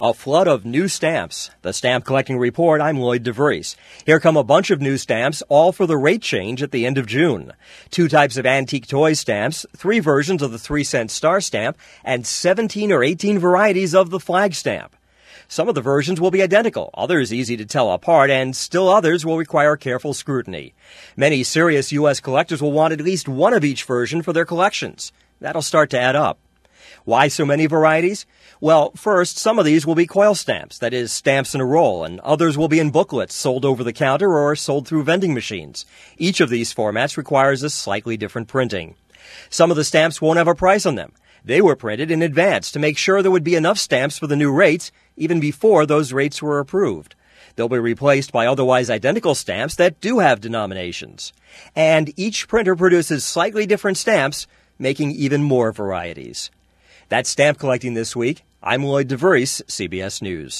A flood of new stamps. The Stamp Collecting Report, I'm Lloyd DeVries. Here come a bunch of new stamps, all for the rate change at the end of June. 2 types of antique toy stamps, 3 versions of the 3-cent star stamp, and 17 or 18 varieties of the flag stamp. Some of the versions will be identical, others easy to tell apart, and still others will require careful scrutiny. Many serious U.S. collectors will want at least one of each version for their collections. That'll start to add up. Why so many varieties? Well, first, some of these will be coil stamps, that is, stamps in a roll, and others will be in booklets, sold over the counter or sold through vending machines. Each of these formats requires a slightly different printing. Some of the stamps won't have a price on them. They were printed in advance to make sure there would be enough stamps for the new rates, even before those rates were approved. They'll be replaced by otherwise identical stamps that do have denominations. And each printer produces slightly different stamps, making even more varieties. That's stamp collecting this week. I'm Lloyd DeVries, CBS News.